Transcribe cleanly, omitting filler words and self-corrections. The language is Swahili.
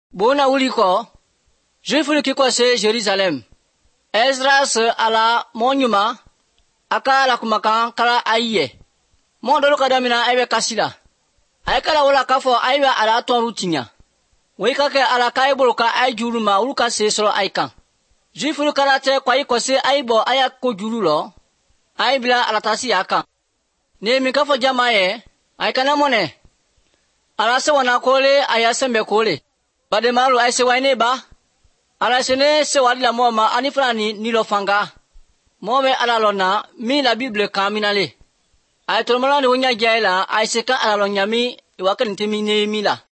Bona uliko, Juifulu kiko se Jerusalem. Ezra se ala monyuma, aka ala kumakan kala aiye. Mondolo kadamina aiwe kasila. Aikala wala kafo aiwe ala aton rutinya. Wikake ala kaibolo ka ai juruma uluka se solo aikan. Juifulu karate kwa iko se aibo aya ko jurulo, aibila ala tasi akan. Ne mikafo jamaye, aikana mone. Ala se wana kole aya sembe kole. Bade malu ay se waine ba. Ala sene se wadila moma anifrani nilo fanga. Mome ala lona mi la Bible kaminale. Ay tolmala ni wonya jaila ay se ka ala lonya mi iwakan timi ne mi la.